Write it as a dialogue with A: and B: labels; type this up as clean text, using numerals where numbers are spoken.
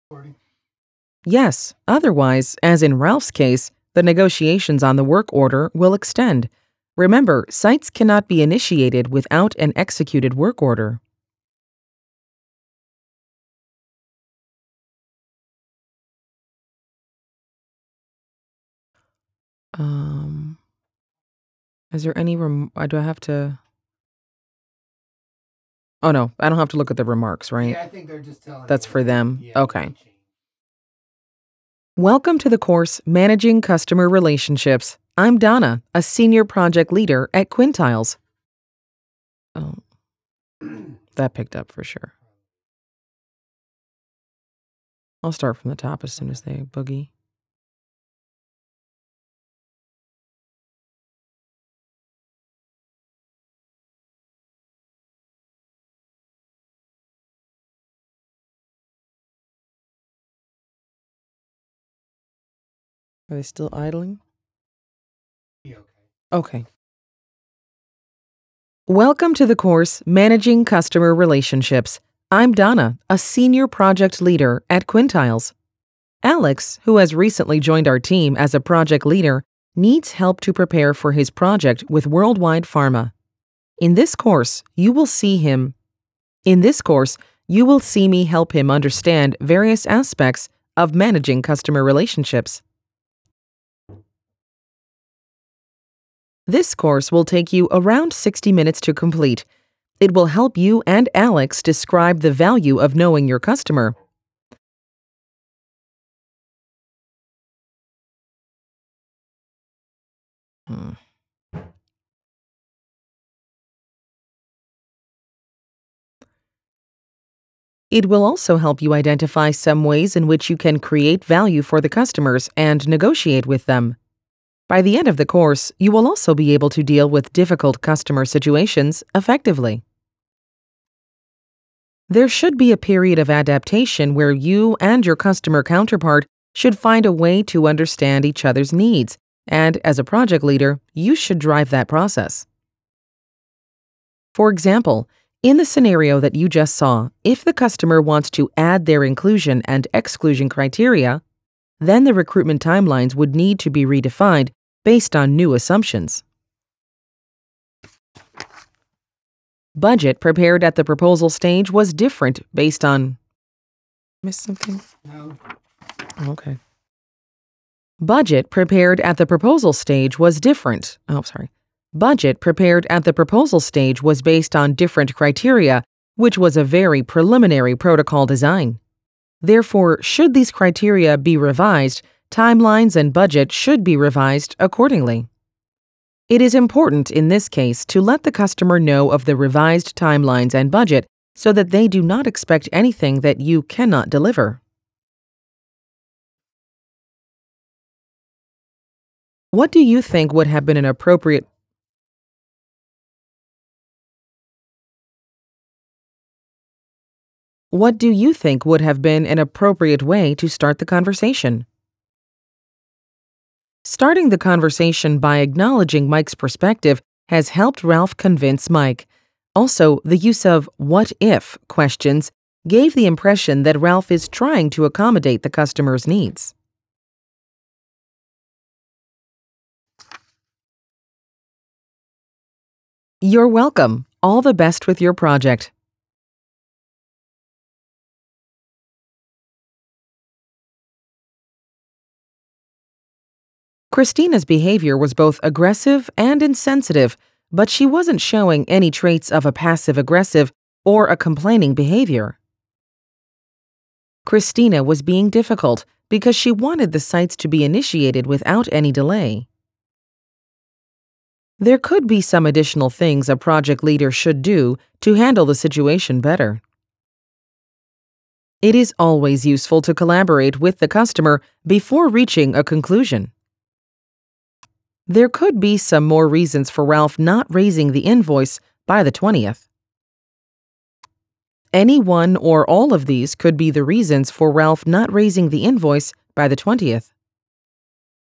A: Yes, otherwise, as in Ralph's case, the negotiations on the work order will extend. Remember, sites cannot be initiated without an executed work order. Um, is there any do I have to? Oh no, I don't have to look at the remarks, right?
B: Yeah, I think they're just telling
A: That's
B: you
A: for
B: what they,
A: them.
B: yeah, what they
A: Okay.
B: changed.
A: Welcome to the course Managing Customer Relationships. I'm Donna, a senior project leader at Quintiles. Oh, that picked up for sure. I'll start from the top as soon as they boogie. Are they still idling?
B: Be okay.
A: Okay. Welcome to the course Managing Customer Relationships. I'm Donna, a senior project leader at Quintiles. Alex, who has recently joined our team as a project leader, needs help to prepare for his project with Worldwide Pharma. In this course, you will see him. In this course, you will see me help him understand various aspects of managing customer relationships. This course will take you around 60 minutes to complete. It will help you and Alex describe the value of knowing your customer. Hmm. It will also help you identify some ways in which you can create value for the customers and negotiate with them. By the end of the course, you will also be able to deal with difficult customer situations effectively. There should be a period of adaptation where you and your customer counterpart should find a way to understand each other's needs, and as a project leader, you should drive that process. For example, in the scenario that you just saw, if the customer wants to add their inclusion and exclusion criteria, then the recruitment timelines would need to be redefined based on new assumptions. Budget prepared at the proposal stage was different based on. Missed something?
B: No.
A: Okay. Budget prepared at the proposal stage was different. Oh, sorry. Budget prepared at the proposal stage was based on different criteria, which was a very preliminary protocol design. Therefore, should these criteria be revised, timelines and budget should be revised accordingly. It is important in this case to let the customer know of the revised timelines and budget so that they do not expect anything that you cannot deliver. What do you think would have been an appropriate What do you think would have been an appropriate way to start the conversation? Starting the conversation by acknowledging Mike's perspective has helped Ralph convince Mike. Also, the use of what if questions gave the impression that Ralph is trying to accommodate the customer's needs. You're welcome. All the best with your project. Christina's behavior was both aggressive and insensitive, but she wasn't showing any traits of a passive-aggressive or a complaining behavior. Christina was being difficult because she wanted the sites to be initiated without any delay. There could be some additional things a project leader should do to handle the situation better. It is always useful to collaborate with the customer before reaching a conclusion. There could be some more reasons for Ralph not raising the invoice by the 20th. Any one or all of these could be the reasons for Ralph not raising the invoice by the 20th.